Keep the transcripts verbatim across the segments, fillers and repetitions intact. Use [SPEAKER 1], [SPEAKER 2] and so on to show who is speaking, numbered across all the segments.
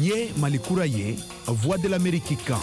[SPEAKER 1] Niye Malikura ye, Voix de l'Amérique kan.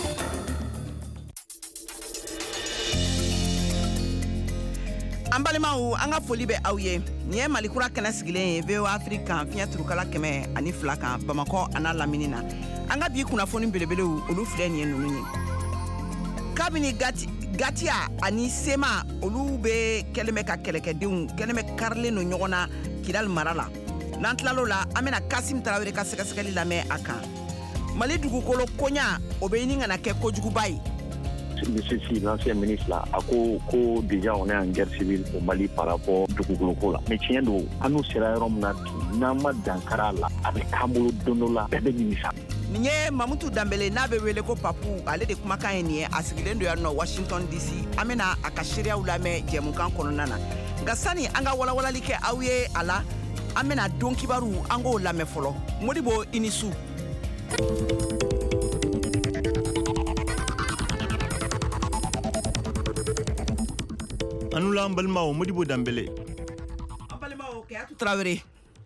[SPEAKER 2] Ambalimaw anga foli be aw ye ni ye Malikura kɛnɛ sigilen ye V O A Afrique kan fiɲɛ turukala kɛmɛ ani fila kan Bamako ana lamini na anga bi kunnafoni belebelew olu filɛ nin ye nunu ye kabini gati gatia ani sema olu be kɛlɛmɛ ka kɛlɛkɛdenw kɛlɛmɛ karilen no ɲɔgɔn na Kidal mara la n'an tilalo la an bena Kasim Tarawele ka sɛgɛsɛgɛli lamɛn a kan Mali dugukolo koɲa o be ɲini kana kɛ kojuguba ye.
[SPEAKER 3] Monsieur Si, l'ancien ministre là, a ko ko déjà on est en guerre civile au Mali par rapport dugukolo ko la. Mais tiɲɛ don, an n'u sera yɔrɔ min na bi n'an ma dankara la a bɛ k'an bolo don dɔ la bɛɛ bɛ nimisa.
[SPEAKER 2] Nin ye Mamutu Dambele n'a bɛ wele ko Papu ale de kumakan ye nin ye a sigilen do yan nɔ Washington D C an bena a ka seereyaw lamɛn jɛmukan kɔnɔna na nka sani an ka walawalali kɛ aw ye a la an bena don kibaru an k'o lamɛn fɔlɔ Modibo i ni su.
[SPEAKER 4] Anula Mbalmao Modibo Dambele.
[SPEAKER 2] Mbalmao Kayatu Traoré.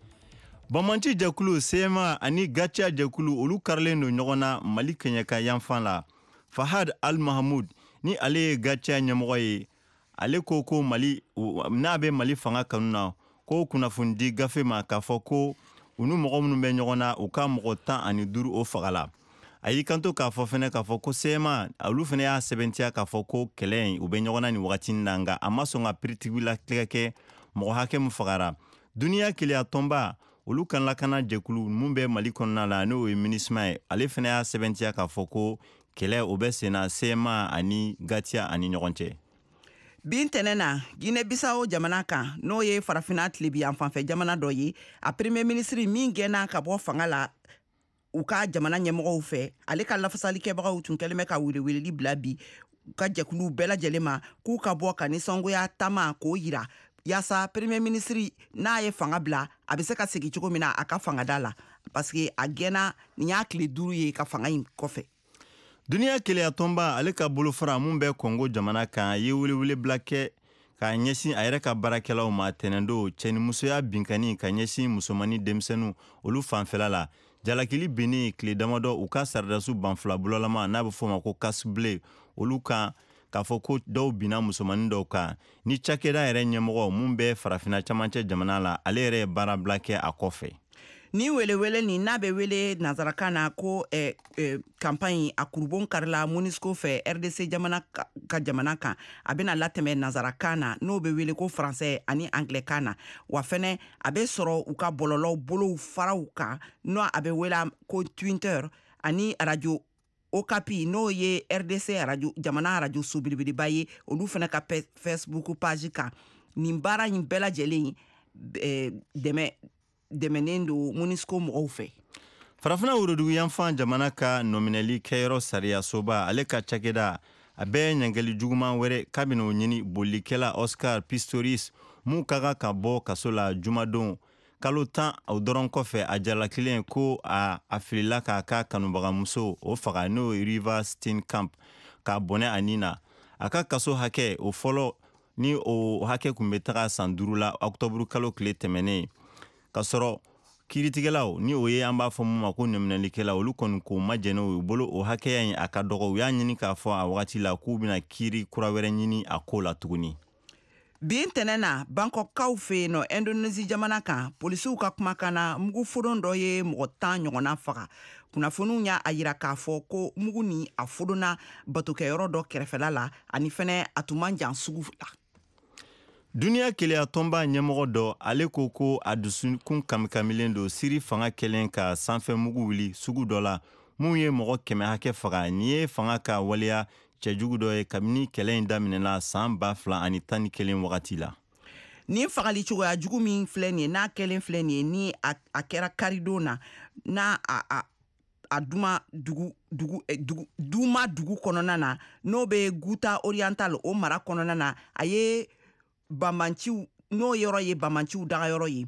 [SPEAKER 4] Bamanti Jakulu Sema ani Gacha Jakulu olu karlen no ɲɔgɔnna Mali keɲɛka yanfan la. Fahad Al Mahmoud ni ale Gacha ɲɛmɔgɔ ye ale ko ko Mali n'a bɛ Mali fanga kanu na ko kunnafoni gafe ma k'a fɔ ko unu mɔgɔ minnu bɛ ɲɔgɔn na u ka mɔgɔ tan ani duuru o fagala. A y'i kanto k'a fɔ fɛnɛ k'a fɔ ko Sema olu fɛnɛ y'a sɛbɛntiya k'a fɔ ko kɛlɛ in u bɛ ɲɔgɔn na ni wagati na nka a ma sɔn ka piritigiw latigɛ kɛ mɔgɔ hakɛ min fagara. Duniya keleya tɔnba olu kan lakana jɛkulu mun bɛ Mali kɔnɔna la n'o ye MINUSMA ye ale fɛnɛ y'a sɛbɛntiya k'a fɔ ko kɛlɛ o bɛ senna Sema ani Gatia ani ɲɔgɔn cɛ.
[SPEAKER 2] Bin tɛnɛ na Guinée Bissau jamana kan n'o ye farafina tilebiyan fanfɛ jamana dɔ ye a premier ministre min gɛnna ka bɔ fanga la u ka jamana ɲɛmɔgɔw fɛ ale ka lafasalikɛbagaw tun kɛlen bɛ ka weleweleli bila bi u ka jɛkulu bɛɛ lajɛlen ma k'u ka bɔ ka nisɔngoya taama k'o yira yaasa premier ministre n'a ye fanga bila a bɛ se ka segin cogo min na a ka fangada la parce que a gɛnna nin y'a tile duuru ye ka fanga in kɔfɛ.
[SPEAKER 4] Duniya keleya tɔnba ale ka bolofara mun bɛ Kongo jamana kan ye welewele bila kɛ k'a ɲɛsin a yɛrɛ ka baarakɛlaw ma tɛnɛndo cɛnimusoya binkani ka ɲɛsin musomani denmisɛnninw olu fanfɛla la. Jalakili Beni tile damadɔ u ka saradasu banfila bulɔlama n'a bɛ fɔ ma ko kasble olu kan k'a fɔ ko dɔw bina musomanin dɔw kan ni cakɛda yɛrɛ ɲɛmɔgɔ mun bɛ farafina camancɛ jamana la ale yɛrɛ ye baara bila kɛ a kɔfɛ.
[SPEAKER 2] Ni welewele ni n'a bɛ wele nazarakan na ko eh, eh, campagne a kurubon karila MONUSCO fɛ R D C jamana ka, ka jamana kan a bɛna latɛmɛ nazarakan na n'o bɛ wele ko français ani anglais na wa fɛnɛ a bɛ sɔrɔ u ka bɔlɔlɔw bolow faraw kan n'o a bɛ wele ko Twitter ani radio Okapi n'o ye R D C radio jamana radio subelebeleba ye olu fɛnɛ ka Facebook page kan nin baara in bɛɛ lajɛlen eh, dɛmɛ dɛmɛnen do MONUSCO mɔgɔw fɛ.
[SPEAKER 4] Farafina worodugu yanfan jamana ka nominali kɛyɔrɔ sariya soba ale ka cakɛda a bɛ ɲɛngɛli juguman wɛrɛ kabini o ɲini bolikɛla Oscar Pistorius mun ka kan ka bɔ kaso la jumadon kalo tan o dɔrɔn kɔfɛ a jalakilen ko a a filila k'a ka kanubagamuso o faga n'o River Steenkamp k'a bɔnɛ a nin na a ka kaso hakɛ o fɔlɔ ni o hakɛ kun bɛ taga san duuru la octobre kalo tile tɛmɛnen ka sɔrɔ kiiritigɛlaw ni o ye an b'a fɔ mun ma ko nominalikɛlaw olu kɔni k'o majɛnɛ o bolo o hakɛya in a ka dɔgɔ u y'a ɲini k'a fɔ a wagati la k'u bɛna kiiri kura wɛrɛ ɲini a ko la tuguni.
[SPEAKER 2] Bin tɛnɛ na Bangkokkaw fɛ yen nɔ Indonésie jamana kan polisiw ka kumakan na mugu fodon dɔ ye mɔgɔ tan ɲɔgɔnna faga kunnafoniw y'a yira k'a fɔ ko mugu ni a fodonna batokɛyɔrɔ dɔ kɛrɛfɛla la ani fɛnɛ a tun man jan sugu la.
[SPEAKER 4] Duniya keleya tɔnba ɲɛmɔgɔ dɔ ale ko ko a dusukun kamikamilen do siri fanga kɛlen ka sanfɛ mugu wuli sugu dɔ la mun ye mɔgɔ kɛmɛ hakɛ faga ni ye fanga ka waleya cɛjugu dɔ ye kabini kɛlɛ in daminɛna san ba fila ani tan ni kelen wagati la.
[SPEAKER 2] Ni fagali cogoya jugu min filɛ nin ye n'a kɛlen filɛ nin ye ni a, a kɛra karidon na n'a a, a, a duma dugu dugu dugu duma dugu kɔnɔna na n'o bɛ Guta Oriental o mara kɔnɔna na a ye Bamanciw n'o yɔrɔ ye Bamanciw daga yɔrɔ ye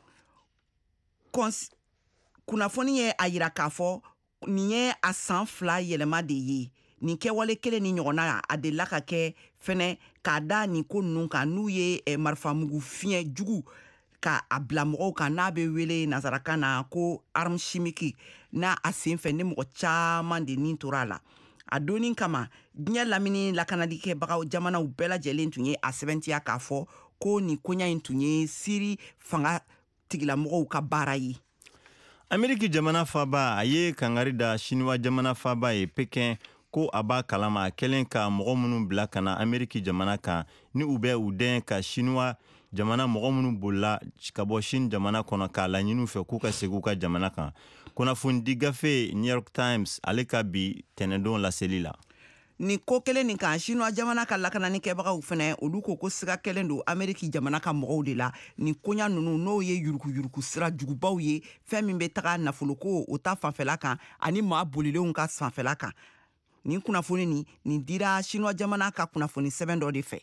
[SPEAKER 2] kunnafoni ye a yira k'a fɔ nin ye a san fila yɛlɛma de ye nin kɛwale kelen ni ɲɔgɔnna a delila ka kɛ fɛnɛ k'a da nin ko ninnu kan n'u ye eh, marifamugu fiɲɛ jugu ka a bila mɔgɔw kan n'a bɛ wele nazarakan na ko arme chimique n'a a sen fɛ ni mɔgɔ caman de nin tora a la a donni kama diɲɛ lamini lakanalikɛbagaw jamanaw bɛɛ lajɛlen tun ye a sɛbɛntiya k'a fɔ ko nin koɲa in tun ye siri fanga tigilamɔgɔw ka baara ye.
[SPEAKER 4] Ameriki jamana faba a ye kangari da Chinois jamana faba ye Pekin ko a b'a kalama a kɛlen ka mɔgɔ minnu bila ka na Ameriki jamana kan ni u bɛ u den ka Chinois jamana mɔgɔ minnu bolila ka bɔ Chine jamana kɔnɔ k'a laɲini fɛ k'u ka segin u ka jamana kan. Kunnafoni gafe New York Times ale ka bi tɛnɛndon laseli la.
[SPEAKER 2] Ni ko kelen nin kan Chinois jamana ka lakananikɛbagaw fɛnɛ olu ko ko siga kelen don Ameriki jamana ka mɔgɔw de la ni koɲa nunu n'o ye yuruku yuruku sira jugubaw ye fɛn min bɛ taga nafoloko o ta fanfɛla kan ani maa bolilenw ka fanfɛla kan. Nin kunnafoni ni nin dira Chinois jamana ka kunnafoni sɛbɛn dɔ de fɛ.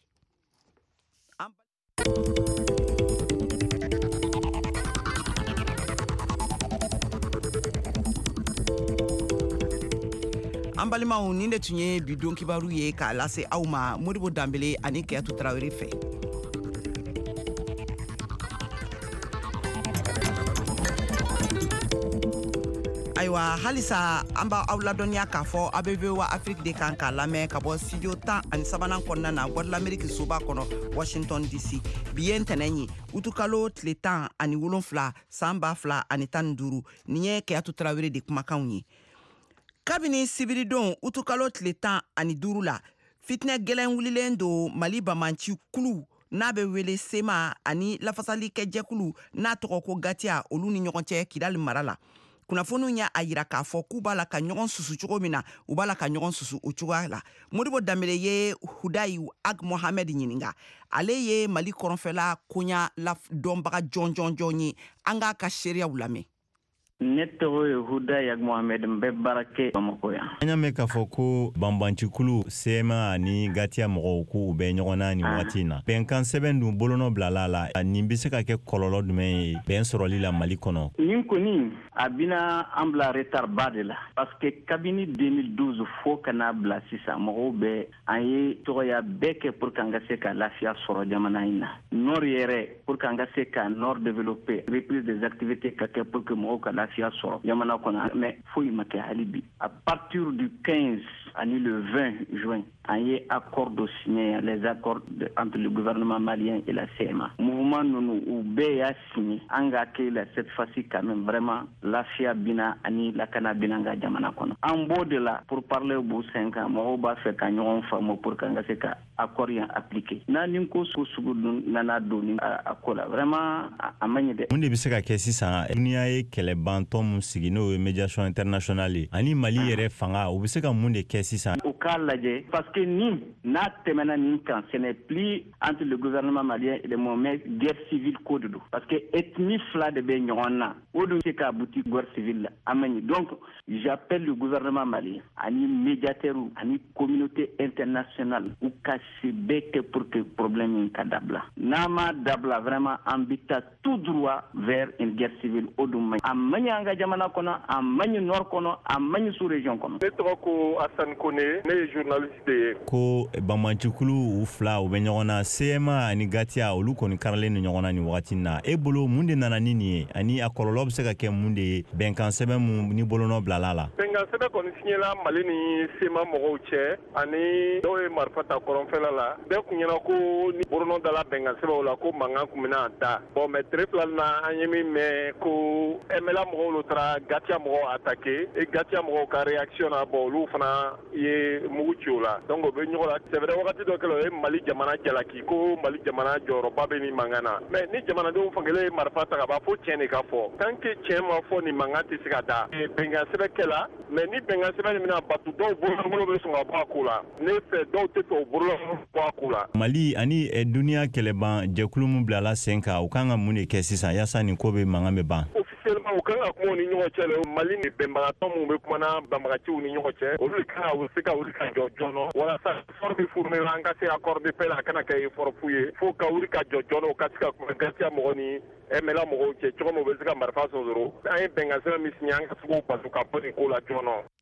[SPEAKER 2] An balimaw nin de tun ye bi don kibaru ye k'a lase aw ma Modibo Danbele ani Keyatu Tarawele fɛ. Ayiwa halisa an b'a aw ladɔnniya k'a fɔ A B V wa Afrique de kan k'a lamɛn ka bɔ studio tan ani sabanan kɔnɔna na Voix de l'Amérique soba kɔnɔ Washington D C. Bi ye ntɛnɛn ye utukalo tile tan ani wolonfila san ba fila ani tan ni duuru nin ye Keyatu Tarawele de kumakanw ye. Kabini sibiridon utukalo tile tan ani duuru la fitinɛ gɛlɛn wulilen don Mali bamanci kulu n'a bɛ wele sema ani lafasalikɛjɛkulu n'a tɔgɔ ko Gatia olu ni ɲɔgɔn cɛ Kidali mara la. Kunnafoniw y'a yira k'a fɔ k'u b'a la ka ɲɔgɔn susu cogo min na u b'a la ka ɲɔgɔn susu o cogoya la. Modibo Danbele ye Hudayi Ag Mohamed ɲininka ale ye Mali kɔrɔnfɛla koɲa la dɔnbaga jɔn jɔn jɔn ye an k'a ka seereyaw lamɛn.
[SPEAKER 3] Ne tɔgɔ ye Hudayi Ag Mohamed n bɛ baara kɛ Bamako yan.
[SPEAKER 4] An y'a mɛn k'a fɔ ko banbancikulu sema ani Gatia mɔgɔw k'u bɛ ɲɔgɔn na ni waati in na. Bɛnkan sɛbɛn dun bolonɔ bilala la nin bɛ se ka kɛ kɔlɔlɔ jumɛn ye bɛn sɔrɔli la Mali kɔnɔ.
[SPEAKER 3] Nin kɔni a bɛna an bila retard ba de la parce que kabini deux mille douze fo ka n'a bila sisan mɔgɔw bɛ an ye tɔgɔya bɛɛ kɛ pour que an ka se ka lafiya sɔrɔ jamana in na. Nord yɛrɛ pour que an ka se ka Nord développer reprise des activités ka kɛ pour que mɔgɔw ka lafiya sɔrɔ jamana kɔnɔ mais foyi ma kɛ hali bi. À partir du quinze ani le vingt juin an ye accord de signé les accords de, entre le gouvernement malien et la C M A. Mouvement nunu u bɛɛ y'a signé an ka kɛ la cette fois-ci quand même vraiment lafiya bina ani lakana bina an ka jamana kɔnɔ. An b'o de la pour parler au bout cinq ans mɔgɔw b'a fɛ ka ɲɔgɔn faamu pour que an ka se ka accord yan appliqué. N'a ni ko so sugu nana don ni a ko la vraiment a ma ɲɛ dɛ. Mun de bɛ se ka kɛ sisan duniya ye kɛlɛbantɔ mun sigi n'o ye médiation internationale ye ani Mali yɛrɛ fanga u bɛ se ka mun de kɛ sisan. U k'a lajɛ parce que ni n'a tɛmɛna nin kan ce n'est plus entre le gouvernement malien et le moment guerre civile ko de don parce que ethnie fila de bɛ ɲɔgɔn na o de se ka buti guerre civile la a ma ɲɛ donc j'appelle le gouvernement malien ani médiateurs ani communauté internationale u ka se bɛɛ kɛ pour que problème in ka dabila n'a ma dabila vraiment an bɛ taa tout droit vers une guerre civile o dun ma ɲi a ma ɲi an ka jamana kɔnɔ a ma ɲi nord kɔnɔ a ma ɲi sous région kɔnɔ. Ne tɔgɔ ko Hassan Kone ne ye journaliste de ye. Ko banbancikulu u fila u bɛ ɲɔgɔn na C M A ani Gatia olu kɔni karalen ni ɲɔgɔn na nin wagati na e bolo mun de nana ni nin ye ani a kɔlɔlɔ bɛ se ka kɛ mun de ye bɛnkan sɛbɛn mun ni bolonɔ bilala la. Bɛnkan sɛbɛn kɔni signela Mali ni C M A mɔgɔw cɛ ani dɔw ye marifa ta kɔrɔnfɛla la bɛɛ kun ɲɛna ko ni bolonɔ dala bɛnkan sɛbɛnw la ko mankan kun bɛna da bon mais tile fila na an ye min mɛn ko M L A mɔgɔw olu taara Gatia mɔgɔw attaqué et Gatia mɔgɔw ka réaction na bon olu fana ye mugu ci o la donc o bɛ ɲɔgɔn la c'est vrai wagati dɔ kɛla o ye Mali jamana jalaki ko Mali jamana jɔyɔrɔba bɛ nin mankan na mais ni jamanadenw fankelen ye marifa ta ka ban fo tiɲɛ de ka fɔ tant que tiɲɛ ma fɔ nin mankan tɛ se ka da bɛnkan sɛbɛn kɛla mais ni bɛnkan sɛbɛn nin bɛna batu dɔw bololankolon bɛ sɔn ka bɔ a ko la ne fɛ dɔw tɛ fɛ o bololankolon bɔ a ko la. Mali ani duniya kɛlɛban jɛkulu min bilala sen kan u kan ka mun de kɛ sisan yaasa nin ko bɛ mankan bɛ ban. Officiellement u kan ka kuma ni ɲɔgɔn cɛ la Mali ni bɛnbagatɔ minnu bɛ kumana banbagaciw ni ɲɔgɔn cɛ olu de kan ka se ka wuli ka jɔ joona walasa effort bɛ fourni la an ka se accord de paix la a kana kɛ effort fu ye fo ka wuli ka jɔ joona o ka se ka kuma Gatia mɔgɔ ni M L A mɔgɔw cɛ cogo min u bɛ se ka marifa sɔrɔ an ye bɛnkan sɛbɛn min signé an ka se k'o bato ka bɔ nin ko la joona.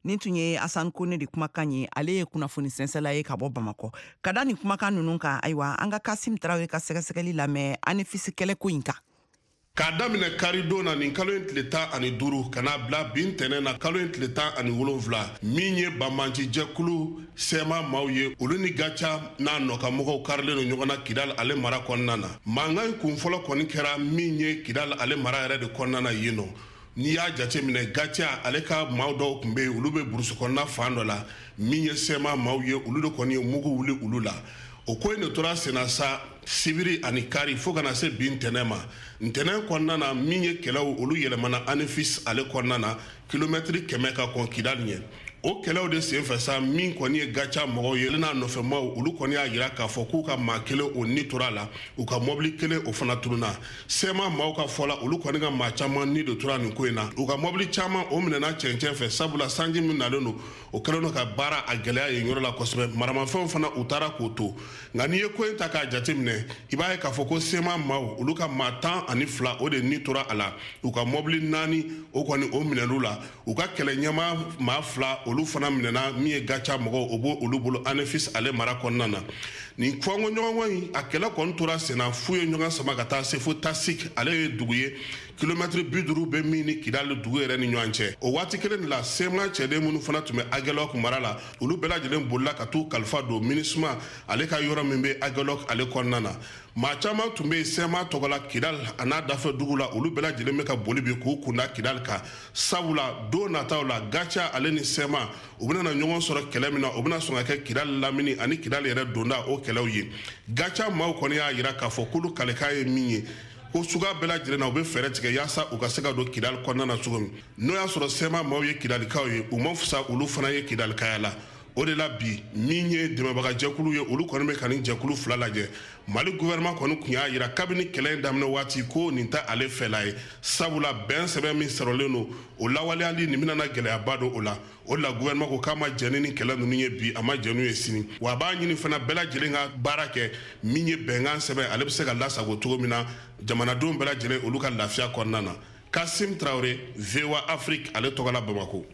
[SPEAKER 2] nin tun ye Asan Kone de kumakan ye ale ye kunnafoni sɛnsɛla ye ka bɔ Bamakɔ ka da nin kumakan ninnu kan ayiwa an ka Kasim Tarawele ka sɛgɛsɛgɛli lamɛn Anefisi kɛlɛ ko in kan
[SPEAKER 5] k'a daminɛ karidon na nin kalo in tile tan ani duuru ka n'a bila bin tɛnɛ na kalo in tile tan ani wolonwula min ye Banmanci jɛkulu sɛma maaw ye olu ni Gacha n'a nɔkamɔgɔw karilen no ɲɔgɔn na Kidal ale mara kɔnɔna na mankan in kunfɔlɔ kɔni kɛra min ye Kidal ale mara yɛrɛ de kɔnɔna na yen nɔ n'i y'a jateminɛ Gacha ale ka maaw dɔw tun bɛ yen olu bɛ burusi kɔnɔna fan dɔ la min ye sɛma maaw ye olu de kɔni ye mugu wuli olu la o ko in de tora senna sa sibiri ani kari fo kana se bin tɛnɛ ma ntɛnɛ kɔnɔna na min ye kɛlɛw olu yɛlɛmana Anefis ale kɔnɔna na kilomɛtiri kɛmɛ ka kɔn Kidal ɲɛ o kɛlɛw de senfɛ sa min kɔni ye Gacha mɔgɔw ye n'a nɔfɛmaw olu kɔni y'a yira k'a fɔ k'u ka maa kelen o ni tora la u ka mɔbili kelen o fana turuna sɛma maaw ka fɔla olu kɔni ka maa caman ni de tora nin ko in na u ka mɔbili caman o minɛna cɛncɛn fɛ sabula sanji min nalen don o kɛlen don ka baara a gɛlɛya yen yɔrɔ la kosɛbɛ maramafɛnw fana u taara k'o to nka n'i ye ko in ta k'a jateminɛ i b'a ye k'a fɔ ko sɛma maaw olu ka maa tan ani fila o de ni tora a la u ka mɔbili naani o kɔni o minɛn'u la u ka kɛlɛ ɲɛmaa maa fila olu fana minɛna min ye Gacha mɔgɔw o b'o olu bolo Anefis ale mara kɔnɔna na nin fɔnko ɲɔgɔnko in a kɛlɛ kɔni tora senna fu ye ɲɔgɔn sama ka taa se fo Tasik ale ye dugu ye kilomɛtiri bi duuru bɛ min ni Kidal dugu yɛrɛ ni ɲɔgɔn cɛ o waati kelen de la sɛma cɛden minnu fana tun bɛ Aguelok mara la olu bɛɛ lajɛlen bolila ka t'u kalifa don MINUSMA ale ka yɔrɔ min bɛ Aguelok ale kɔnɔna na maa caman tun bɛ sɛma tɔgɔla Kidal a n'a dafɛ dugu la olu bɛɛ lajɛlen bɛ ka boli bi k'u kunda Kidal kan sabula don nataw la Gacha ale ni sɛma u bɛna ɲɔgɔn sɔrɔ kɛlɛ min na u bɛna sɔn ka kɛ Kidal lamini ani Kidal yɛrɛ donda o kɛlɛw ye Gacha maaw kɔni y'a yira k'a fɔ k'olu kalekan ye min ye ko suga bɛɛ lajɛlen na u bɛ fɛɛrɛ tigɛ yaasa u ka se ka don Kidal kɔnɔna na cogo min n'o y'a sɔrɔ sɛma maaw ye Kidalikaw ye u ma fisa olu fana ye Kidalikaya la o de la bi min ye dɛmɛbaga jɛkulu ye olu kɔni bɛ ka nin jɛkulu fila lajɛ Mali gouvernement kɔni kun y'a yira kabini kɛlɛ in daminɛ waati ko nin tɛ ale fɛla ye sabula bɛn sɛbɛn min sɔrɔlen don o lawaleyali nin bɛna gɛlɛyaba don o la o de la gouvernement ko k'a ma jɛn ni kɛlɛ ninnu ye bi a ma jɛn n'u ye sini wa a b'a ɲini fana bɛɛ lajɛlen ka baara kɛ min ye bɛnkan sɛbɛn ale bɛ se ka lasago cogo min na jamanadenw bɛɛ lajɛlen olu ka lafiya kɔnɔna na Kasim Traoré V O A Afrique ale tɔgɔ la Bamako.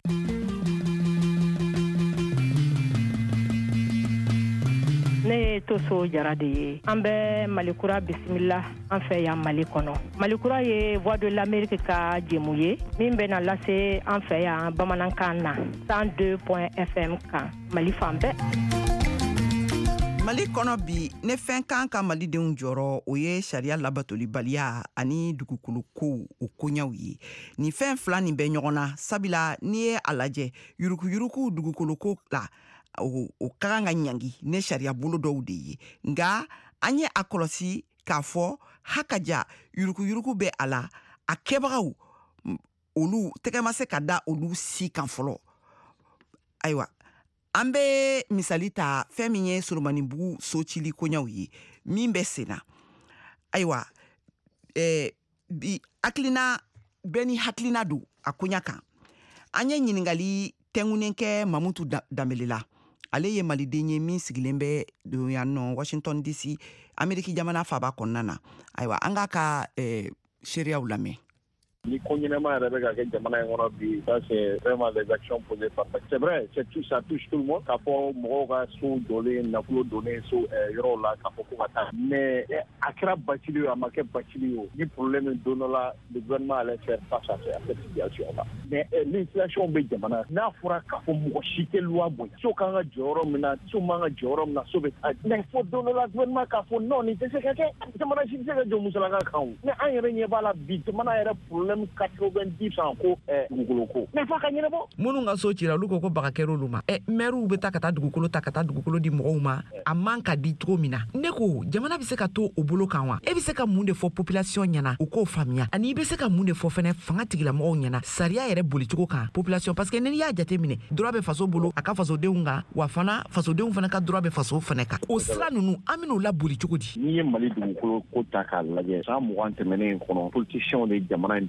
[SPEAKER 6] Ne Toso Jara de ye an bɛ Malikura bisimila an fɛ yan Mali kɔnɔ Malikura ye Voix de l'Amérique ka jɛmu ye min bɛna lase an fɛ yan bamanankan na cent deux point F M kan Mali fan bɛɛ.
[SPEAKER 2] Mali kɔnɔ bi ne fɛn kan ka malidenw jɔrɔ o ye sariya labatolibaliya ani dugukolo ko o koɲaw ye ni fɛn fila nin bɛ ɲɔgɔn na sabila n'i ye a lajɛ yurukuyuruku dugukolo ko la o, o ka kan ka ɲangi ne sariya bolo dɔw de ye nga an ye a kɔlɔsi k'a fɔ hakaja yurukuyuruku bɛ a la a kɛbagaw olu tɛgɛ ma se ka da olu si kan fɔlɔ ayiwa an bɛ misali ta fɛn min ye Solomanibugu so cili koɲaw ye min bɛ senna ayiwa eh, bi hakilina bɛɛ ni hakilina don a koɲa kan an ye ɲiningali tɛngunen kɛ Mamutu Danbele la ale ye maliden ye min sigilen bɛ don yan nɔ Washington D C Ameriki jamana faaba kɔnɔna na ayiwa an k'a ka eh, seereyaw lamɛn.
[SPEAKER 3] Ni ko ɲɛnama yɛrɛ bɛ ka kɛ jamana in kɔnɔ bi ça c'est vraiment des actions posées par c'est vrai c'est tout ça touche tout le monde k'a fɔ mɔgɔw ka so jɔlen nafolo donnen so yɔrɔw la k'a fɔ ko ka taa mais a kɛra bacili ye a ma kɛ bacili ye o ni problème don dɔ la le gouvernement allait faire face à cette situation là mais l'inflation bɛ jamana n'a fɔra k'a fɔ mɔgɔ si tɛ loi bonya so kan ka jɔ yɔrɔ min na so man ka jɔ yɔrɔ min na so bɛ taa mais fo don dɔ la gouvernement k'a fɔ non nin tɛ se ka kɛ jamana si tɛ se ka jɔ musalaka kan o mais an yɛrɛ ɲɛ b'a la bi jamana yɛrɛ problème quatre-vingt-dix ko dugukolo ko mais fa ka ɲɛnabɔ
[SPEAKER 2] minnu ka so cira olu ko ko baga kɛra olu ma ɛ maires bɛ taa ka taa dugukolo ta ka taa dugukolo di mɔgɔw ma a man ka di cogo min na ne ko jamana bɛ se ka to o bolo kan wa e bɛ se ka mun de fɔ population ɲɛna u k'o faamuya ani i bɛ se ka mun de fɔ fɛnɛ fanga tigilamɔgɔw ɲɛna sariya yɛrɛ bolicogo kan population parce que n'i y'a jateminɛ droit bɛ faso bolo a ka fasodenw kan wa fana fasodenw fana ka droit bɛ faso fana kan o sira ninnu an bɛn'o laboli cogo di.
[SPEAKER 3] N'i ye Mali dugukolo ko ta k'a lajɛ san mugan tɛmɛnen kɔnɔ politiciens de jamana in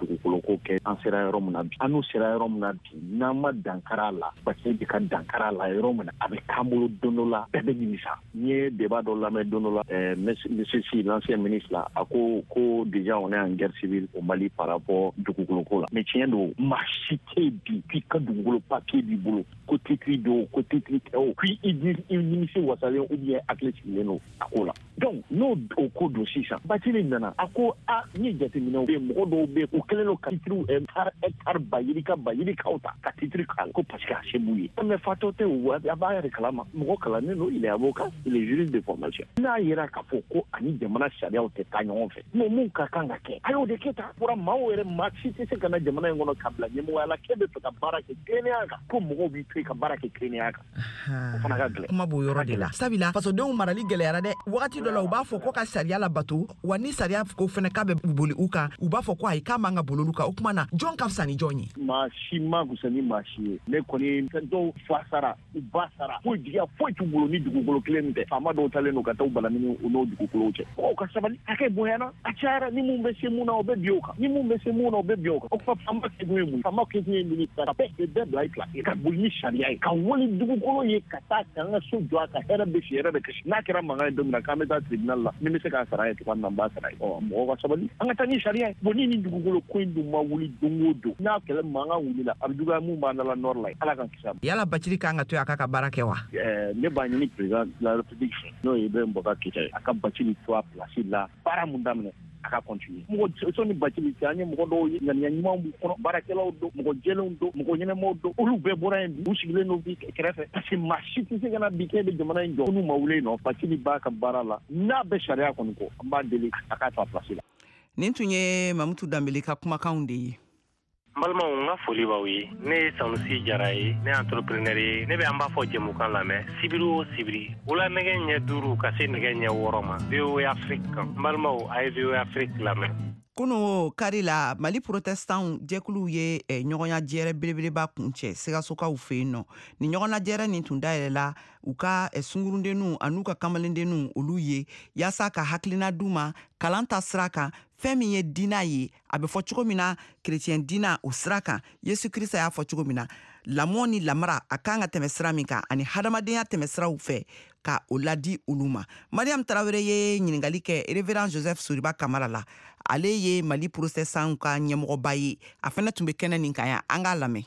[SPEAKER 3] dugukolo ko kɛ an sera yɔrɔ min na bi an n'u sera yɔrɔ min na bi n'an ma dankara la Bathily bɛ ka dankara la yɔrɔ min na a bɛ k'an bolo don dɔ la bɛɛ bɛ nimisa n ye débat dɔ lamɛn don dɔ la monsieur Sy l'ancien ministre la a ko ko déjà on est en guerre civile au Mali par rapport dugukolo ko la mais tiɲɛ don maa si tɛ bi k'i ka dugukolo papier b'i bolo ko titiri don ko titiri tɛ o puis i nimisi wasalen ou bien hakili sigilen don a ko la donc n'o o ko don sisan Bathily nana a ko a n ye jateminɛw bɛ mɔgɔ dɔw bɛ u kɛlen don ka titiriw hectare bayirika bayirikaw ta ka titiri k'ala ko parce que a se b'u ye mais fatɔ tɛ o a b'a yɛrɛ kalama mɔgɔ kalannen don il est avocat il est juriste de formation n'a yera k'a fɔ ko ani jamana sariyaw tɛ taa ɲɔgɔn fɛ mais mun ka kan ka kɛ a y'o de kɛ tan fɔra maaw yɛrɛ maa si tɛ se ka na jamana in kɔnɔ ka bila ɲɛmɔgɔya la k'e bɛ fɛ ka baara kɛ tilennenya kan ko mɔgɔw b'i to yen ka baara kɛ tilennenya kan o fana ka gɛlɛn
[SPEAKER 2] kuma b'o yɔrɔ de la sabila fasodenw marali gɛlɛyara dɛ wagati dɔ la u b'a fɔ ko ka sariya la bato wa ni sariya ko fɛnɛ k'a bɛ boli u kan u b'a fɔ ko ayi k'a man ka boli olu kan o kuma na jɔn ka fisa ni jɔn ye
[SPEAKER 3] maa si ma gusa ni maa si ye ne kɔni dɔw fa sara u ba sara foyi jigiya foyi t'u bolo ni dugukolo kelen tɛ faama dɔw talen don ka taa u balamini u n'o dugukolow cɛ mɔgɔw ka sabali hakɛ bonyana a cayara ni mun bɛ se mun na o bɛ bi o kan ni mun bɛ se mun na o bɛ bi o kan o kuma faama kɛkun ye mun faama kɛkun ye min ka bɛɛ bɛɛ bila i fila ka boli ni sariya ye ka wali dugukolo ye ka taa k'an ka so jɔ a ka hɛrɛ bɛ si hɛrɛ bɛ kasi n'a kɛra mankan ye don min na k'an bɛ taa tribunal la min bɛ se k'a sara ye cogoya min na n b'a sara ye ɔ mɔgɔw ka sabali an ka taa ni sariya ye bon ni nin dugukolo ko in dun ma wuli don o don n'a kɛlɛ mankan wulila a bɛ juguya mun b'an dala nord la ala k'an kisi a ma
[SPEAKER 2] yala Bathily kan ka to a k'a ka baara kɛ wa
[SPEAKER 3] ne b'a ɲini président de la république fɛ n'o ye Ibrahim Boubacar Keïta ye a ka Bathily to a place la baara mun daminɛ a ka continuer mɔgɔ sɔni Bathily cɛ an ye mɔgɔ dɔw ye ŋaniya ɲuman b'u kɔnɔ baarakɛlaw don mɔgɔ jɛlenw don mɔgɔ ɲɛnɛmaw don olu bɛɛ bɔra yen bi u sigilen don bi kɛrɛfɛ parce que maa si tɛ se ka na bi k'e bɛ jamana in jɔ ko n'u ma wuli nɔ Bathily b'a ka baara la n'a bɛ sariya kɔni kɔ an b'a deli a k'a to a place la
[SPEAKER 2] nin tun ye Mamutu Danbele ka kumakanw de ye
[SPEAKER 7] n balimaw n ka foli b'aw ye ne ye Sanusi Jara ye ne ye entrepreneur ye ne bɛ an b'a fɔ jɛmukan lamɛn sibiri o sibiri wula nɛgɛ ɲɛ duuru ka se nɛgɛ ɲɛ wɔɔrɔ ma V O A Afrique kan n balimaw a ye V O A Afrique lamɛn
[SPEAKER 2] kunu kari la Mali protestant jɛkuluw ye eh, ɲɔgɔnya jɛrɛ belebeleba kun cɛ Sikasokaw fɛ yen nɔ ni ɲɔgɔnya jɛrɛ nin tun dayɛlɛla u ka eh, sungurundennu an'u ka kamalendennu olu ye yaasa ka hakilina d'u ma kalan ta sira kan fɛn min ye diina ye a bɛ fɔ cogo min na chrétien diina o sira kan Yesu Krista y'a fɔ cogo min na lamɔ ni lamara a kan ka tɛmɛ sira min kan ani hadamadenya tɛmɛ siraw fɛ ka o ladi olu ma Mariam Tarawele ye ɲininkali kɛ Révérend Joseph Soriba Kamara la ale ye Mali protestant ka ɲɛmɔgɔba ye a fɛnɛ tun bɛ kɛnɛ nin kan yan an k'a lamɛn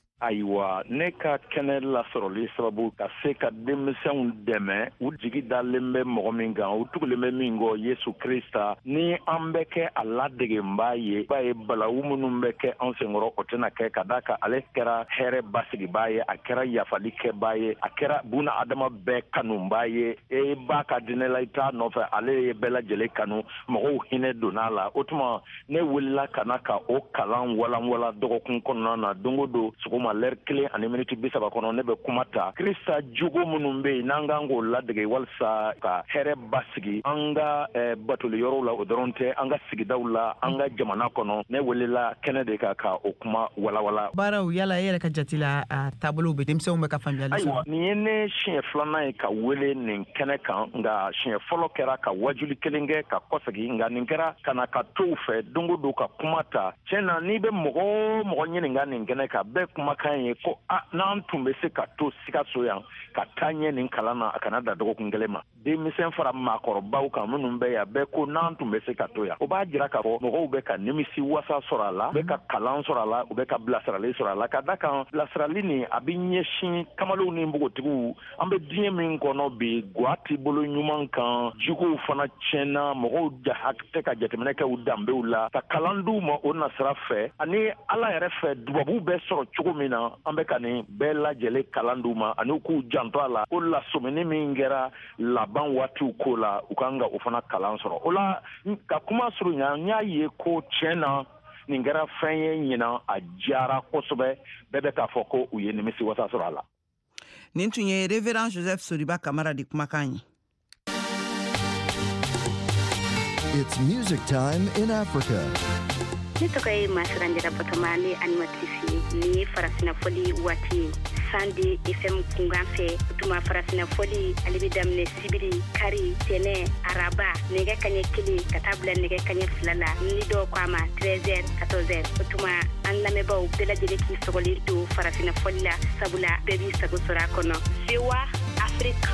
[SPEAKER 8] ayiwa ne ka kɛnɛ lasɔrɔli sababu ka se ka denmisɛnw dɛmɛ u jigi dalen bɛ mɔgɔ min kan u tugulen bɛ min kɔ Yesu Krista ni an bɛ kɛ a ladegenbaa ye b'a ye balawu minnu bɛ kɛ an senkɔrɔ o tɛna kɛ ka da kan ale kɛra hɛrɛ basigibaa ye a kɛra yafali kɛbaa ye a kɛra buna adama bɛɛ kanubaa ye e b'a ka diinɛ la i t'a nɔfɛ ale ye bɛɛ lajɛlen kanu mɔgɔw hinɛ donna a la o tuma ne wulila ka na ka o kalan walanwala dɔgɔkun kɔnɔna na don o don sɔgɔma l'heure kelen ani miniti bi saba kɔnɔ ne bɛ kuma ta Krista jogo minnu bɛ yen n'an kan k'o ladege walasa ka hɛrɛ basigi an ka batoli yɔrɔw la o dɔrɔn tɛ an ka sigidaw la an ka jamana kɔnɔ ne welela kɛnɛ de kan ka o kuma walawala
[SPEAKER 2] baaraw yala e yɛrɛ ka jate la a taabolow bɛ denmisɛnw bɛ ka faamuyali sɔrɔ
[SPEAKER 8] ayiwa nin ye ne siɲɛ filanan ye ka wele nin kɛnɛ kan nka siɲɛ fɔlɔ kɛra ka wajuli kelen kɛ ka kɔsegi nka nin kɛra ka na ka to u fɛ don o don ka kuma ta tiɲɛ na n'i bɛ mɔgɔ o mɔgɔ ɲininka nin kɛnɛ kan bɛɛ kuma kan ye ko a n'an tun bɛ se ka to Sikaso yan ka taa ɲɛ nin kalan na a kana da dɔgɔkun kelen ma denmisɛn fara maakɔrɔbaw kan minnu bɛ yan bɛɛ ko n'an tun bɛ se ka to yan o b'a jira k'a fɔ mɔgɔw bɛ ka nimisi wasa sɔrɔ a la u bɛ ka kalan sɔrɔ a la u bɛ ka bilasirali sɔrɔ a la ka da kan bilasirali nin a bɛ ɲɛsin kamalenw ni npogotigiw an bɛ diɲɛ min kɔnɔ bi guwa t'i bolo ɲuman kan juguw fana tiɲɛna mɔgɔw tɛ ka jateminɛ kɛ u danbew la ka kalan d'u ma o nasira fɛ ani ala yɛrɛ fɛ dubabuw bɛ sɔrɔ cogo min na an bɛ ka nin bɛɛ lajɛlen kalan d'u ma ani k'u janto a la ko lasɔmini min kɛra laban waatiw ko la u kan ka o fana kalan sɔrɔ o la ka kuma surunya n y'a ye ko tiɲɛ na nin kɛra fɛn ye ɲinan a diyara kosɛbɛ bɛɛ bɛ k'a fɔ ko u ye nimisi wasa sɔrɔ a la
[SPEAKER 2] nin tun ye Révérend Joseph Soriba Kamara de kumakan ye
[SPEAKER 9] It's music time in Africa.
[SPEAKER 10] Ne tɔgɔ ye Masirandera Batoma ne animatrice ye ni farafina fɔli waati ye sandi ifem kungan fe tuma farafina foli alibi damne sibiri kari tene araba nege kanye kili katabla nege kanye flala ni do kwama treize heures quatorze heures tuma an lame baw bela jele ki sogolir do farafina foli la sabula bebi sago sora kono sewa Afrique.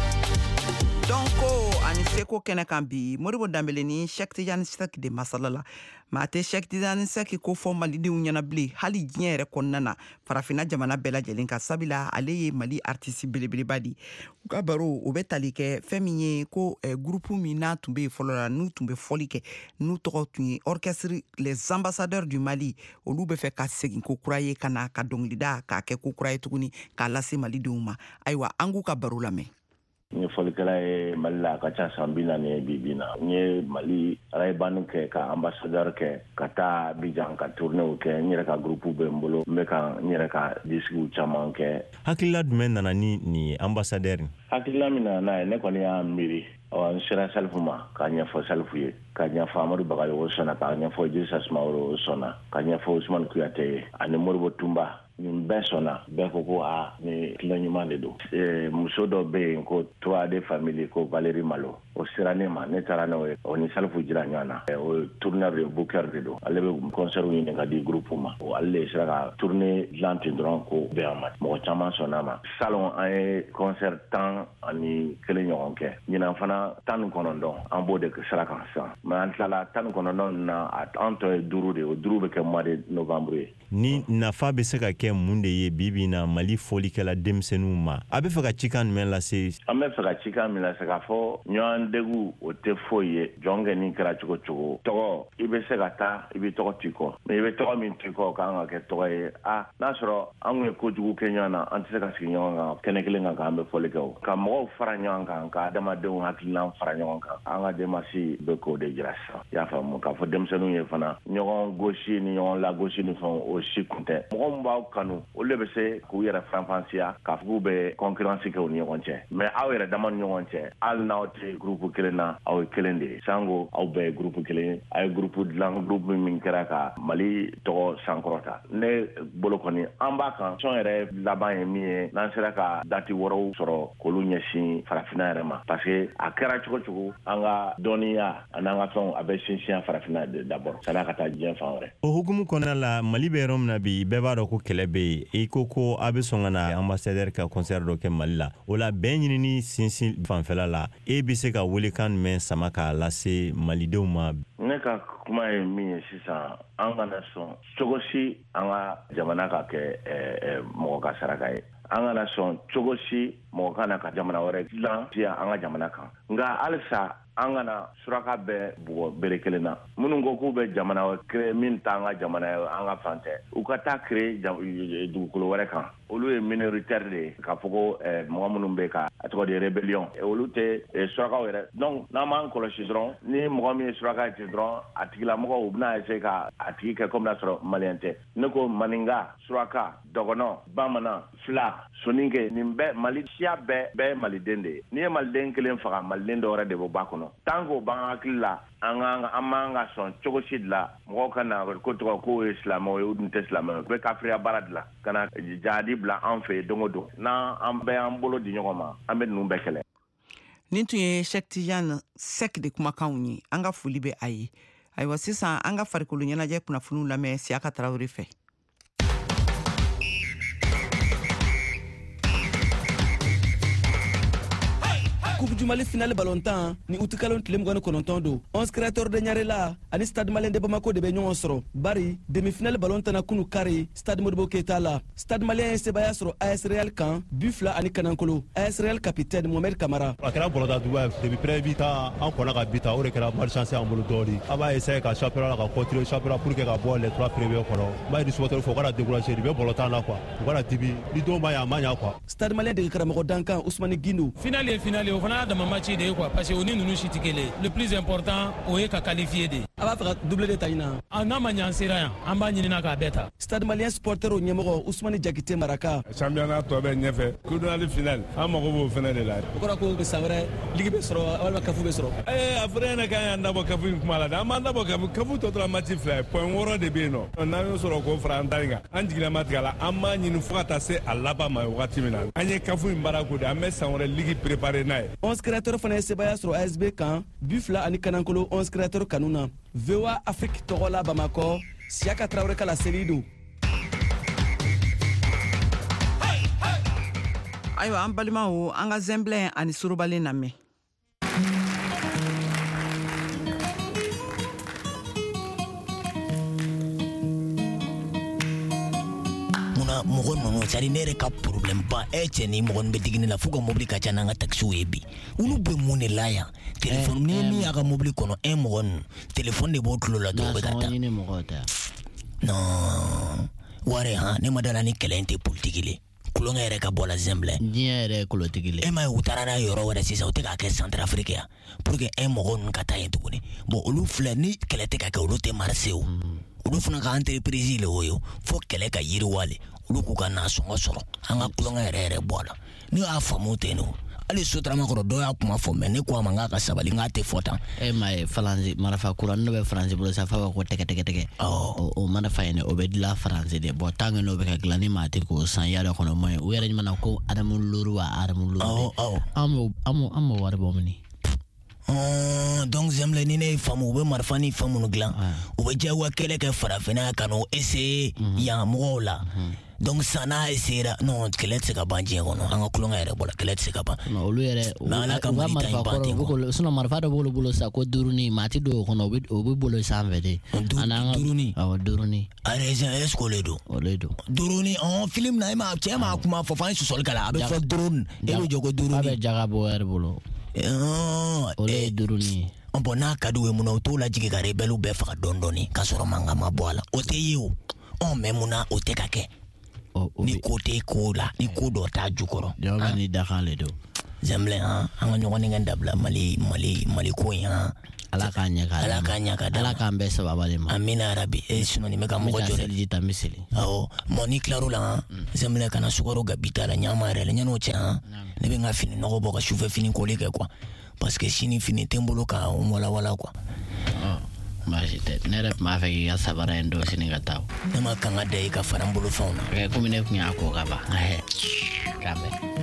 [SPEAKER 2] Donc ani seko kene kan bi moribo dambele ni Cheikh Tidiane Seck de masalala ma te Cheikh Tidiane Seck ko fo malidenw ɲɛna bile hali diɲɛ yɛrɛ kɔnɔna na farafina jamana bɛɛ lajɛlen ka sabila ale ye Mali artiste belebeleba di u ka baro o bɛ tali kɛ fɛn min ye ko eh, groupe min n'a tun bɛ fɔlɔ la n'u tun bɛ fɔli kɛ n'u tɔgɔ tun ye orchestre les ambassadeurs du Mali olu bɛ fɛ ka segin ko kura ye ka na ka dɔnkilida k'a kɛ ko kura ye tuguni k'a lase malidenw ma ayiwa an k'u ka baro lamɛn.
[SPEAKER 11] Nye folikɛla ye Mali la a ka ca san bi naani ye bi bi na n ye Mali arayibani kɛ ka ambassadeur kɛ ka taa Abidjan ka tournéw kɛ n yɛrɛ ka groupe bɛ n bolo n bɛ ka n yɛrɛ ka disques caman kɛ.
[SPEAKER 4] Hakilila jumɛn nana ni ni ambassadeur?
[SPEAKER 11] Hakilila min nana n'a ye ne kɔni y'a miiri awɔ n sera Salifu ma k'a ɲɛfɔ Salifu ye ka ɲɛfɔ Amadu Bagayo o sɔnna k'a ɲɛfɔ Idrissa Sumaworo o sɔnna ka ɲɛfɔ Ousmane Kuyate ye ani Modibo Tumba nin bɛɛ sɔnna bɛɛ ko ko a ni tile ɲuman de don muso dɔ bɛ yen ko Toa de famille ko Valérie Malo o sera ne ma ne taara n'o ye o ni Salifu jira ɲɔgɔn na o tourneur de booker de don ale bɛ concert ɲini ka di groupe ma ale de sera ka tournée dilan ten dɔrɔn ko bɛn ma mɔgɔ caman sɔnna ma salon an ye concert tan ani kelen ɲɔgɔn kɛ ɲinan fana tan ni kɔnɔntɔn an b'o de sira kan sisan mɛ an tilala tan ni kɔnɔntɔn na an tɔ ye duuru de o duuru bɛ kɛ mois de novembre ye.
[SPEAKER 4] Ni nafa bɛ se ka kɛ mun de ye bi bi na Mali folikɛla denmisɛnninw ma a bɛ fɛ ka cikan jumɛn lase?
[SPEAKER 11] An bɛ fɛ ka cikan min lase k'a fɔ ɲɔgɔn degu o tɛ foyi ye jɔn kɛ ni kɛra cogo cogo tɔgɔ i bɛ se ka taa i bɛ tɔgɔ t'i kɔ mɛ i bɛ tɔgɔ min t'i kɔ k'an ka kɛ tɔgɔ ye a n'a sɔrɔ an kun ye kojugu kɛ ɲɔgɔn na an tɛ se ka sigi ɲɔgɔn kan kɛnɛ kelen kan k'an bɛ fɔli kɛ o ka mɔgɔw fara ɲɔgɔn kan ka adamadenw hakilina fara ɲɔgɔn kan an ka démarche bɛ k'o de jira sisan i y'a faamu k'a fɔ denmisɛnninw ye fana ɲɔgɔn gosi ni ɲɔgɔn lagosi ni fɛnw o si kun tɛ mɔgɔ min b'aw kanu olu de bɛ se k'u yɛrɛ fanfansiya k'a fɔ k'u bɛ concurrence kɛ u ni ɲɔgɔn cɛ mɛ aw yɛrɛ dama ni ɲɔgɔn cɛ hali n'aw tɛ groupe kelen na aw ye kelen de ye sango aw bɛɛ ye groupe kelen ye a ye groupe dilan groupe min kɛra ka Mali tɔgɔ sankɔrɔta ne bolo kɔni an b'a kan sɔn yɛrɛ laban ye min ye n'an sera ka dati wɔɔrɔw sɔrɔ k'olu ɲɛsin farafina yɛrɛ ma parce que a kɛra cogo cogo an ka dɔnniya a n'an ka fɛnw a bɛ sinsin farafina d'abord san'a ka taa diɲɛ fan wɛrɛ.
[SPEAKER 4] O hukumu kɔnɔna la Mali bɛ yɔrɔ min na bi bɛɛ b'a dɔn ko kɛlɛ bɛ yen i ko ko a bɛ sɔn ka na ambassadeur ka concert dɔ kɛ Mali la o la bɛn ɲinini sinsin fanfɛla la e bɛ se ka welekan jumɛn sama k'a lase malidenw ma?
[SPEAKER 11] Ne ka kuma ye min ye sisan an kana sɔn cogo si an ka jamana ka kɛ mɔgɔ ka saraka ye an kana sɔn cogo si mɔgɔ kana ka jamana wɛrɛ dilan diya an ka jamana kan nka halisa an kana suraka bɛɛ bugɔ bere kelen na minnu ko k'u bɛ jamana wɛrɛ créer min t'an ka jamana ye an ka fan tɛ u ka taa créer dugukolo wɛrɛ kan olu ye minoritaire de ye k'a fɔ ko mɔgɔ minnu bɛ ka a tɔgɔ de rébellion olu tɛ surakaw yɛrɛ donc n'an m'an kɔlɔsi dɔrɔn ni mɔgɔ min ye suraka ye ten dɔrɔn a tigilamɔgɔ u bɛna essayer ka a tigi kɛ comme n'a sɔrɔ maliyɛn tɛ ne ko maninga suraka dɔgɔnɔ bamanan fila soninke nin bɛɛ Mali siya bɛɛ bɛɛ ye maliden de ye n'i ye maliden kelen faga maliden dɔ wɛrɛ de bɛ bɔ a kɔnɔ tant que o b'an hakili la an an man ka sɔn cogo si de la mɔgɔw ka na ko tɔgɔ k'o ye silamɛw ye o dun tɛ silamɛw ye u bɛ kafiriya baara de la ka na jadi bila an fɛ yen don o don n'an bɛɛ y'an bolo di ɲɔgɔn ma an bɛ ninnu bɛɛ kɛlɛ.
[SPEAKER 2] Nin tun ye Cheikh Tidiane Seck de kumakanw ye an ka foli bɛ a ye ayiwa sisan an ka farikolo ɲɛnajɛ kunnafoniw lamɛn Siyaka Tarawele fɛ.
[SPEAKER 12] Coupe du Mali finale ballon tan ni utikalon tile mugan kɔnɔntɔn do onze créateurs de Nyarela ani Stade Malien de Bamako de bɛ ɲɔgɔn sɔrɔ bari demi finale ballon tan na kunu kari Stade Modibo Keita la Stade Malien ye sebaya sɔrɔ A S Real kan but fila ani Kanankolo A S Real capitaine Mohamed Kamara
[SPEAKER 13] a kɛra bɔlɔta duba depuis premier bi-temps an kɔnna ka bita o de kɛra malchance an bolo dɔɔni an b'a essayer ka championnat la ka continuer championnat pour que ka bɔ les trois premiers kɔnɔ n b'a di supporter fɔ u kana décourager nin bɛ bɔlɔtan na quoi u kana dibi ni don ma ɲɛ a ma ɲɛ quoi.
[SPEAKER 12] Stade Malien de karamɔgɔ Dankan Ousmane Guindo
[SPEAKER 14] finale ye finale o fana da match de quoi parce que on est nous chitikele le plus important o est ka qualifier de
[SPEAKER 12] aba fa double de tayina
[SPEAKER 14] ana manya sera an ba nyina ka beta
[SPEAKER 12] Stade Malien supporter o nyemo Ousmane Diakité Maraka
[SPEAKER 15] championnat to be nyefe coup de finale amago bo finale de la
[SPEAKER 12] ko ko be savre ligue be soro wala kafu be soro
[SPEAKER 15] eh afre na kan anda bo kafu kuma la da manda bo kafu kafu to tra match fla point woro de be no na yo soro ko frantanga anjigila matkala amma nyinu fukata se alaba ma wakati mina anye kafu mbara ko de amme sanwore ligue préparé na
[SPEAKER 12] onze créateur fana sebaya soro A S B kan bufla ani kanankolo onze créateur kanuna V O A Afrique Togola Bamako Siaka Traoré kala Selido
[SPEAKER 2] Ayiwa an balimaw an ka Zemblin ani Surubalen lamɛn.
[SPEAKER 16] Muna mɔgɔ ninnu sari ne yɛrɛ ka problème ba e cɛ ni mɔgɔ bɛ digini la fo ka mobili ka ca n'an ka taxiw ye bi olu bɛ mun de la yan téléphone ni min y'a ka mobili kɔnɔ e mɔgɔ ninnu téléphone de b'o tulo la dɔrɔn o bɛ ka taa non wari han ne ma dala ni kɛlɛ in tɛ politique le kulonkɛ yɛrɛ ka bɔ la Zemblin diɲɛ yɛrɛ kolotigi le e ma ye u taara n'a yɔrɔ wɛrɛ sisan u tɛ k'a kɛ Centrafrique yan pour que e mɔgɔ ninnu ka taa yen tuguni bon olu filɛ ni kɛlɛ tɛ ka kɛ olu tɛ marché o olu fana ka entreprise le o ye fo kɛlɛ ka yiriwale olu k'u ka nasɔngɔ sɔrɔ an ka kulonkɛ yɛrɛ yɛrɛ bɔ la ni y'a faamu ten no hali sotarama kɔrɔ dɔw y'a kuma fɔ mɛ ne ko a ma k'a ka sabali n k'a tɛ fɔ tan e ma ye faransi marifa kura n'o bɛ faransi bolo sa fa b'a ko tɛgɛ tɛgɛ tɛgɛ o marifa in o bɛ dilan faransi de bon tant que n'o bɛ ka dilan ni maa tɛ k'o san yɛrɛ kɔnɔ ma ye u yɛrɛ ɲuman ko adamu lori wa adamu lori an m'o wari bɔ mini donc Zemblin ni ne ye faamu u bɛ marifa ni fɛn minnu dilan u bɛ diyagoya kɛlɛ kɛ farafinna ka n'o essayer yan mɔgɔw la donc san n'a essayera non kɛlɛ tɛ se ka ban diɲɛ kɔnɔ an ka kulonkɛ yɛrɛ bɔra kɛlɛ tɛ se ka ban olu yɛrɛ mais ala ka mali ta in ban ten quoi sinon marifa dɔ b'olu bolo sa ko duruni maa tɛ don o kɔnɔ o bɛ bolo sanfɛ de duruni awɔ duruni a raison est ce que o le don o le don duruni ɔn film na e ma cɛ ma kuma fɔ fɔ an ye sɔsɔli k'a la a bɛ fɔ duruni e bɛ jɔ ko duruni a bɛ jaga bɔ yɛrɛ bolo o le ye duruni ye bon n'a ka d'u ye munna u t'o lajigin ka rebelle bɛɛ faga dɔɔni dɔɔni k'a sɔrɔ mankan ma bɔ a la o tɛ ye o ɔn mais munna o tɛ ka kɛ ni ko tɛ ko la ni ko dɔ t'a jukɔrɔ jɔn ni dakan le don Zemblin han an ka ɲɔgɔn nɛgɛn dabila mali mali mali ko in han ala k'a ɲɛ ka ala k'a ɲɛ ka ala k'an bɛɛ sababa de ma amina arabi e sinon nin bɛ ka mɔgɔ jɔ dɛ ta miseli awɔ mɔ ni tilar'o la han Zemblin kana sukaro gabi t'a la ɲama yɛrɛ la ɲan'o cɛ han ne bɛ n ka fini nɔgɔ bɔ ka sufɛ fini koli kɛ quoi parce que sini fini tɛ n bolo ka walawala quoi baasi tɛ ne yɛrɛ tun b'a fɛ k'i ka sabara in dɔ sini ka taa ne ma kan ka da i ka fara n bolo fɛnw na kɛ komi ne tun y'a ko ka ban k'a mɛn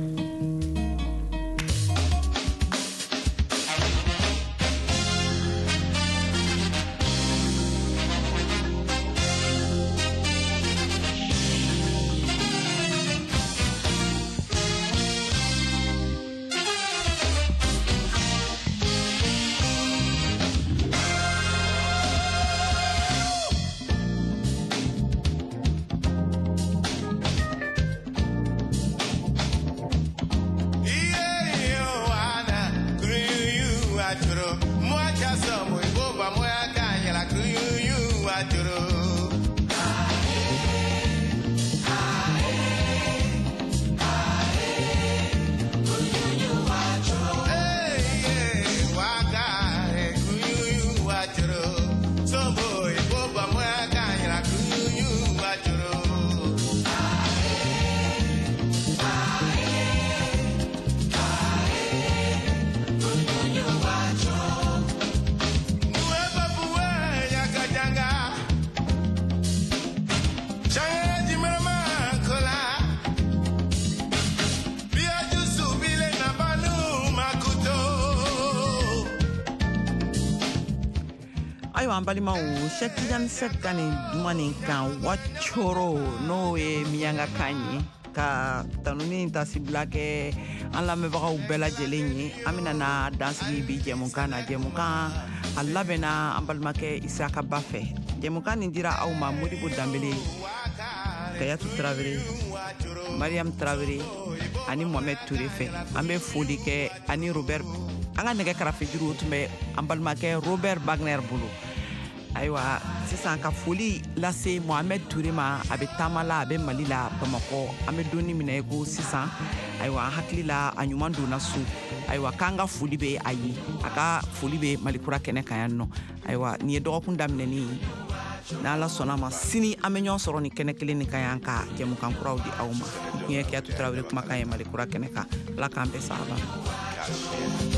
[SPEAKER 2] an balimaw Cheikh Tidiane Seck ka nin duman nin kan wacoro n'o ye miyanka kan ye ka tanuni tasibila kɛ an lamɛnbagaw bɛɛ lajɛlen ye an bɛna na dansigi bi jɛmukan na jɛmukan a labɛnna an balimakɛ Isaka Ba fɛ jɛmukan nin dira aw ma Modibo Danbele Kayatu Tarawele Mariam Tarawele ani Mohamed Touré fɛ an bɛ foli kɛ ani Robert an ka nɛgɛ karafe juru tun bɛ an balimakɛ Robert Wagner bolo ayiwa sisan ka foli lase Mohamed Touré ma a bɛ taama la a bɛ Mali la Bamakɔ an bɛ donni minɛ ko sisan ayiwa an hakili la a ɲuman donna so ayiwa k'an ka foli bɛ a ye a ka foli bɛ Malikura kɛnɛ kan yan nɔ ayiwa nin ye dɔgɔkun daminɛni n'Ala sɔnna ma sini an bɛ ɲɔgɔn sɔrɔ ni kɛnɛ kelen nin kan yan ka jɛmukan kuraw di aw ma kun ye Kiyatu Tarawele kumakan ye Malikura kɛnɛ kan Ala k'an bɛɛ sababa